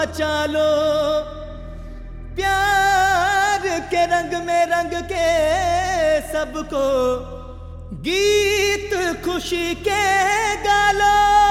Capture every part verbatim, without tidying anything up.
मचा लो, प्यार के रंग में रंग के सबको गीत खुशी के गालो।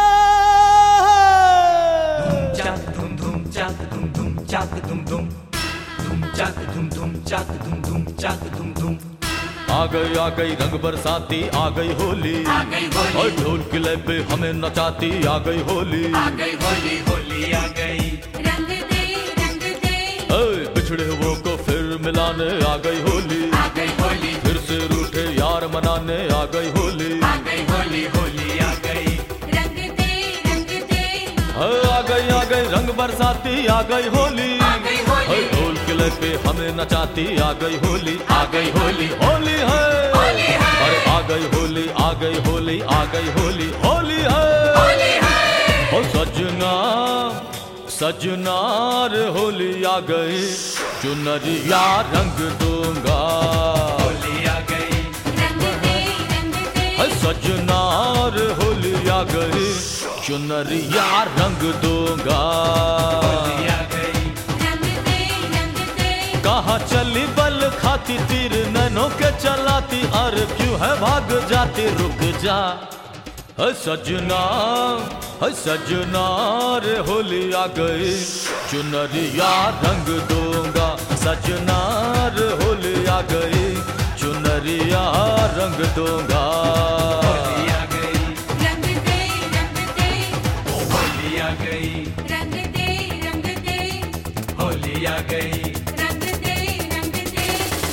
धूम धूम चाक धूम धूम चाक धूम धूम धूम चाक धूम धूम चाक धूम धूम चाक धूम धूम। आ गई आ गई रंग बरसाती, आ गई होली, आ गई होली, और ढोल किले पे हमें नचाती, आ गई होली, आ गई होली, होली आ गई। रंग दे रंग दे, ऐ बिछड़े हुओं को फिर मिलाने, आ गई होली, आ गई होली, फिर से रूठे यार मनाने, आ गई होली, आ गई होली, होली आ गई। रंग दे रंग दे, ऐ आ गई आ गई रंग बरसाती, आ गई होली, आ गई होली, ऐ ढोल किले पे हमें नचाती, आ गई होली, आ गई होली, होली है, होली है। अरे आ गई होली, आ गई होली, आ गई होली, होली है, होली है। ओ सजना सजना रे होली आ गई, चुनरिया रंग दूंगा, होली आ गई। रंग दे रंग दे, है सजना रे होली आ गई, चुनरिया रंग दूंगा। होली आ गई। रंग दे रंग दे, कहाँ चली बल खाती तीर नैनों के चलाती, अरे क्यों है भाग जाती, रुक जा है सजना, है सजना रे होली आ गई, चुनरिया रंग दूंगा, सजना रे होली आ गई, चुनरिया रंग दूंगा। होली आ गई, रंग दे रंग दे, होली आ गई, रंग दे रंग दे, होली आ गई। रंग दे रंग दे,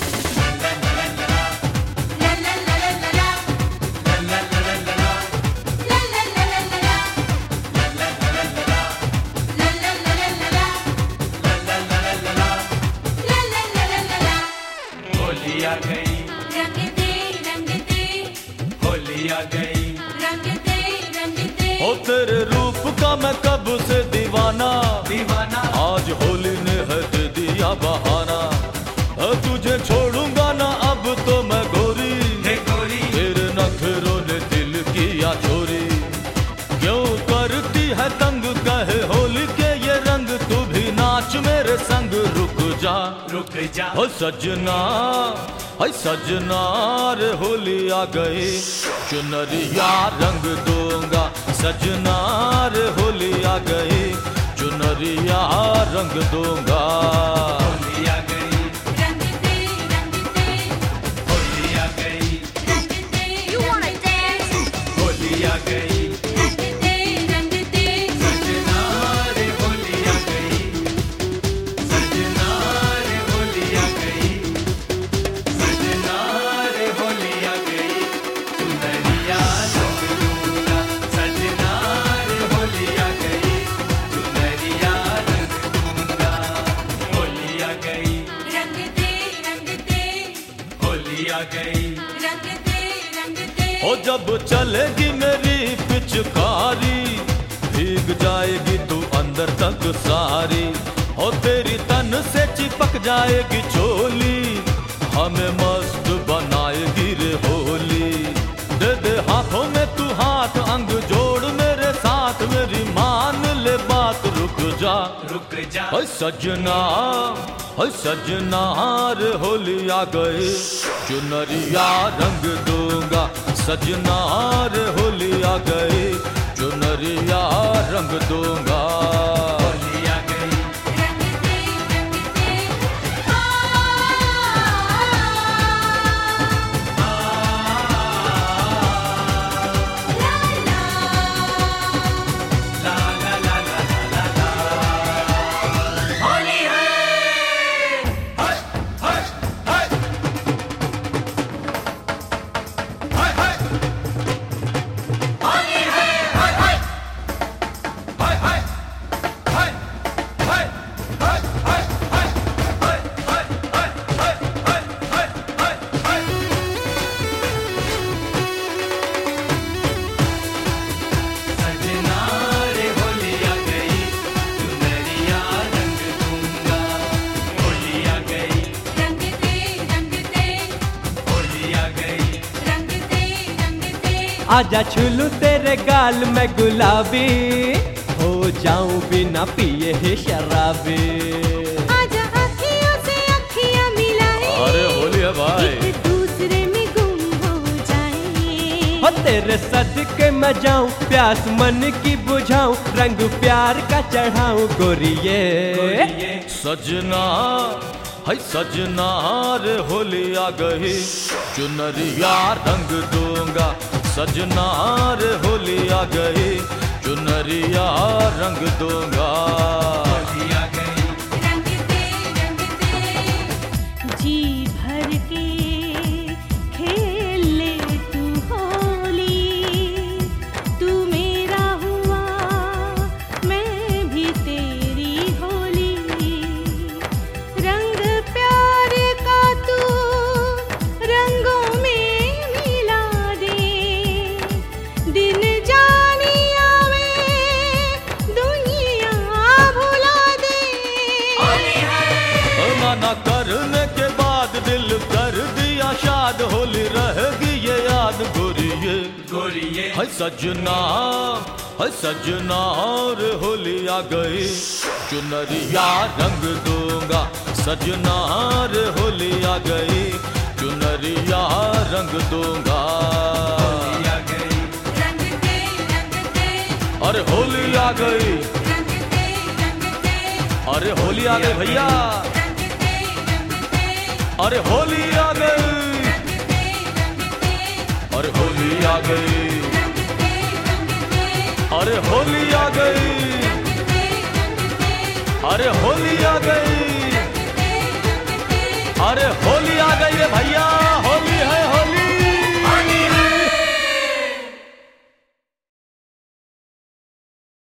ला ला ला ला ला ला, ला ला ला ला ला ला, ला ला ला ला ला ला, ला ला ला ला ला ला, ला ला ला ला ला ला, ला ला ला ला ला ला। ला ला ला ला ला ला। होली आ गई, रंग दे रंग दे, होली आ गई। रंग दे रंग दे, ओ तेरे रूप का मैं कब से दीवाना, दीवाना, आज होली ने है दे दिया बहाना, अ तुझे छोड़ूंगा ना अब तो मैं गोरी, हे गोरी, तेरे नखरों ने दिल किया चोरी, क्यों करती है तंग कहे होली के ये रंग, तू भी नाच मेरे संग, रुक जा रुक जा। हो सजना, है सजना रे होली आ गई, चुनरिया रंग दूंगा, सजना रे होली आ गई, चुनरिया रंग दूंगा। होली आ गई, रंग दे रंग दे, होली आ गई, रंग दे। You wanna dance? होली आ गई। रंग दे रंग दे, सजना रे होली आ गई, सजना रे होली आ गई, सजना रे होली आ गई, चुनरिया रंग दूंगा, सजना रे होली आ गई, चुनरिया रंग दूंगा। होली आ गई, रंग दे रंग दे, होली आ गई। रंग दे रंग दे। ओ जब चलेगी मेरी पिचकारी, भीग जाएगी तू अंदर तक सारी, ओ तेरी तन से चिपक जाएगी चोली, हमें मस्त बनाएगी रे होली, दे दे हाथों में तू हाथ, अंग जोड़ मेरे साथ, मेरी मान ले बात, रुक जा रुक जा। है सजना, है सजना रे होली आ गई, चुनरिया रंग दूंगा, सजना रे होली आ गई, चुनरिया रंग दूंगा। होली आ गई, रंग दे रंग दे, आ ला ला, ला ला ला ला ला ला। होली है, हाय हाय हाय, हाय हाय, होली है, हाय हाय, हाय हाय, हाय हाय, हाय हाय, हाय हाय, हाय हाय, हाय हाय, हाय हाय, हाय। सजना रे होली आ गई, चुनरिया रंग दूंगा। होली आ गई, रंग दे रंग दे, होली आ गई, रंग दे रंग दे, आजा छूलू तेरे गाल में गुलाबी, हो जाऊं बिना पिए ही शराबी। आजा अखियों से अखियां मिलाए, अरे होली है भाई। एक दूसरे में गुम हो जाए। हो तेरे सदके मैं जाऊं, प्यास मन की बुझाऊं, रंग प्यार का चढ़ाऊं गोरिये। सजना है सजना रे होली आ गई, चुनरिया रंग दूंगा। सजना रे होली आ गई, चुनरिया रंग दूंगा। रंग दे रंग दे, जी भर के खेल ले तू होली। तू मेरा हुआ, मैं भी तेरी होली। रंग प्यार का तू रंगों में मिला दे। दिन जानी आवे, दुनिया भुला दे। मना करने के बाद दिल कर दिया शाद, होली रहेगी ये याद गोरिये। गोरिये है सजना है सजना रे होली आ गई, चुनरिया रंग दूंगा। सजना रे होली आ गई, चुनरिया रंग दूंगा। रंग दे रंग दे, अरे होली आ गई, रंग दे रंग दे, अरे होली आ गई भैया, रंग दे रंग दे, अरे होली आ गई, रंग दे रंग दे, अरे होली आ गई, रंग दे रंग दे, अरे होली आ गई, रंग दे रंग दे, अरे होली आ गई, रंग दे रंग दे। अरे हो